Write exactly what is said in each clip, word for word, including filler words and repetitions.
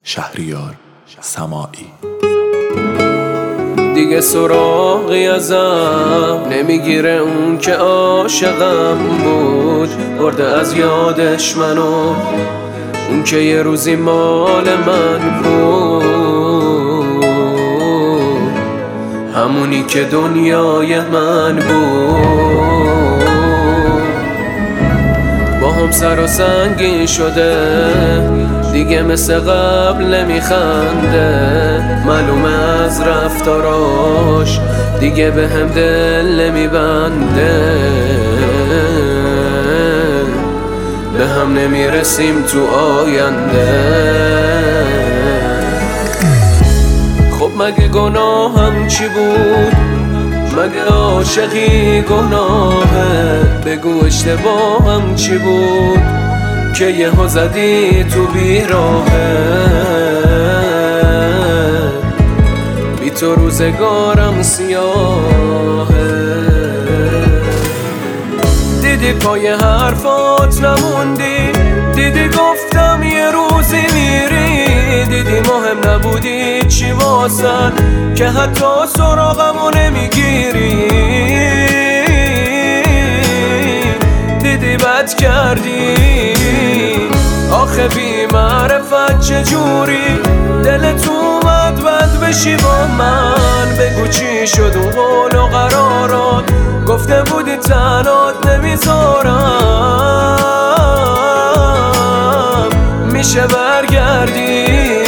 شهریار سماعی. دیگه سراغی ازم نمیگیره اون که عاشقم بود، برده از یادش منو اون که یه روزی مال من بود، همونی که دنیای من بود. با هم سر و سنگین شده، دیگه مثل قبل نمیخنده، معلومه از رفتاراش دیگه به هم دل نمیبنده، به هم نمیرسیم تو آینده. خب مگه گناهم چی بود؟ مگه عاشقی گناهه؟ بگو اشتباهم چی بود که یهو زدی تو بیراهه؟ بی تو روزگارم سیاهه. دیدی پای حرفات نموندی، دیدی گفتم یه روزی میری، دیدی مهم نبودی چی واسن که حتی سراغمو نمیگیری، دیدی بد کردی. آخه بی معرفت چجوری دلت اومد بد بشی با من؟ بگو چی شد اون قول و قرارات؟ گفته بودی تنات نمیذارم، میشه برگردی؟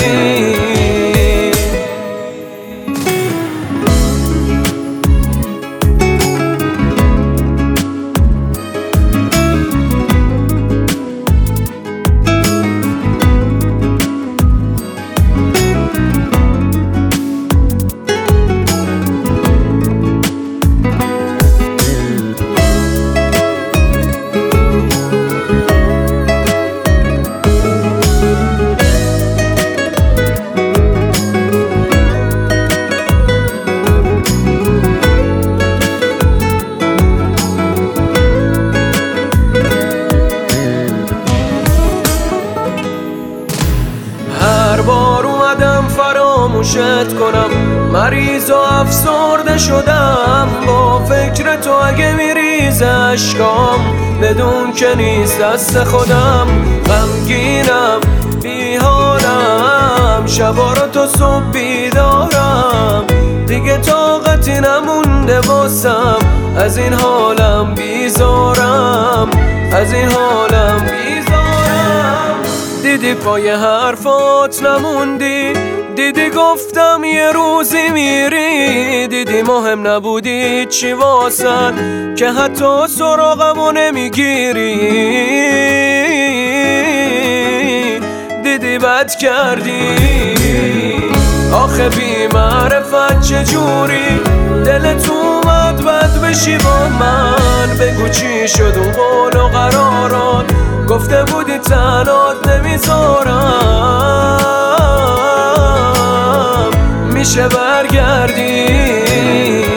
هر بار اومدم فراموشت کنم، مریض و افسرده شدم با فکر تو. اگه میریز اشکام بدون که نیست دست خودم، غمگینم بی حالم، شبا رو تو صبح بیدارم، دیگه طاقتی نمونده واسم، از این حالم بیزارم، از این حالم بیزارم. دیدی پای حرفات نموندی، دیدی گفتم یه روزی میری، دیدی مهم نبودی چی واسن که حتی سراغمو نمیگیری، دیدی بد کردی. آخه بی معرفت چجوری دلت اومد بد بشی با من؟ بگو چی شد اون قول و قرارات؟ گفته بودی تنات نمیذارم، میشه برگردی؟